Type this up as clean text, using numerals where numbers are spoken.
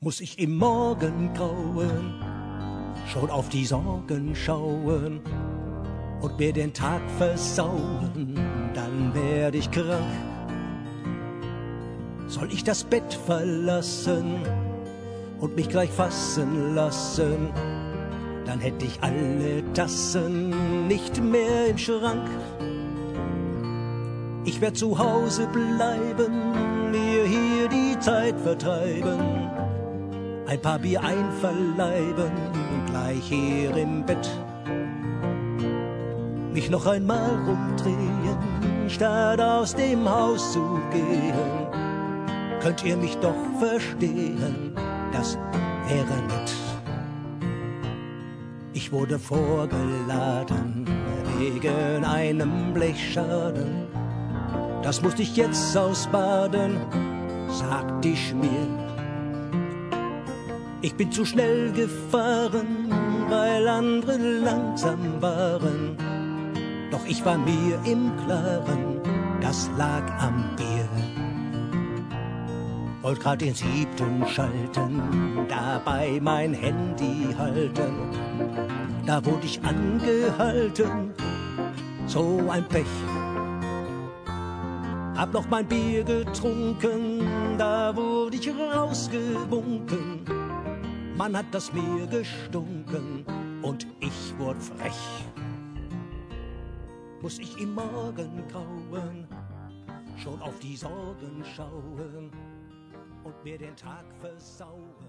Muss ich im Morgengrauen schon auf die Sorgen schauen und mir den Tag versauen, dann werd ich krank. Soll ich das Bett verlassen und mich gleich fassen lassen, dann hätt ich alle Tassen nicht mehr im Schrank. Ich werd zu Hause bleiben, mir hier die Zeit vertreiben, ein paar Bier einverleiben und gleich hier im Bett mich noch einmal rumdrehen, statt aus dem Haus zu gehen. Könnt ihr mich doch verstehen, das wäre nett. Ich wurde vorgeladen wegen einem Blechschaden. Das musste ich jetzt ausbaden, sagt die Schmier. Ich bin zu schnell gefahren, weil andere langsam waren. Doch ich war mir im Klaren, das lag am Bier. Wollt grad den 7. schalten, dabei mein Handy halten. Da wurde ich angehalten, so ein Pech. Hab noch mein Bier getrunken, da wurde ich rausgewunken. Man hat das mir gestunken und ich wurde frech. Muss ich im Morgengrauen schon auf die Sorgen schauen und mir den Tag versauen.